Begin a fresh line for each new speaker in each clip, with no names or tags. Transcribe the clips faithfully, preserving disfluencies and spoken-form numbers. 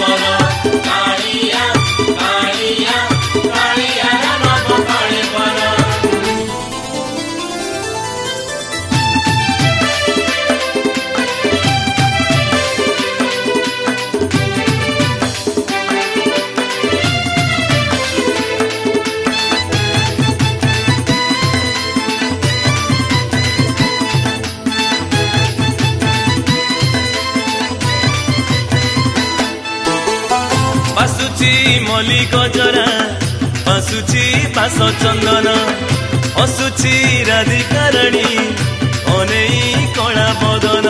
बासुची मली गजरा बासुची बास चंदन हसुची राधिकारणी अनेई कला बदन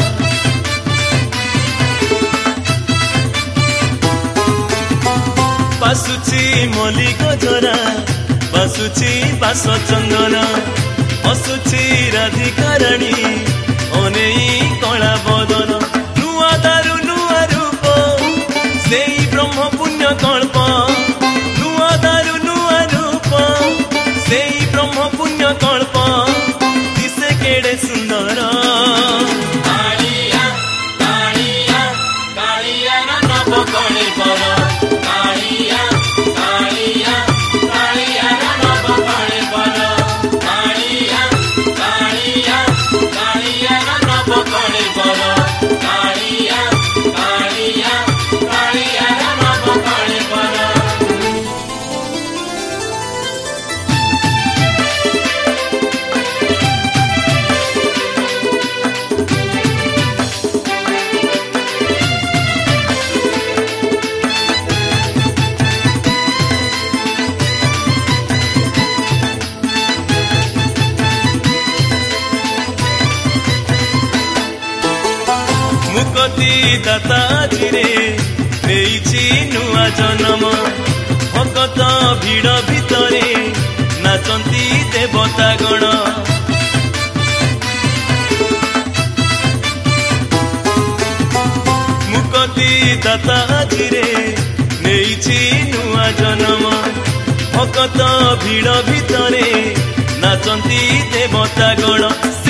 बासुची मली गजरा बासुची बास चंदन हसुची राधिकारणी अनेई कला बदन नुआ दारु नुआ रूप से ब्रह्म पुण्य कल्प नुआ दारु नुआ रूप से ब्रह्म पुण्य कल्प दिसे केड़े सुंदर कालिया कालिया कालिया नव कले पर कालिया कालिया कालिया नव कले पर कालिया कालिया कालिया नव कले पर कालिया कालिया कालिया नव कले पर मुक्ति दाता जिरे देइछि नुआ जन्म भगत भीड़ भितरे नाचंती देवता गण मुक्ति दाता जिरे देइछि नुआ जन्म भगत भीड़ भितरे नाचंती देवता गण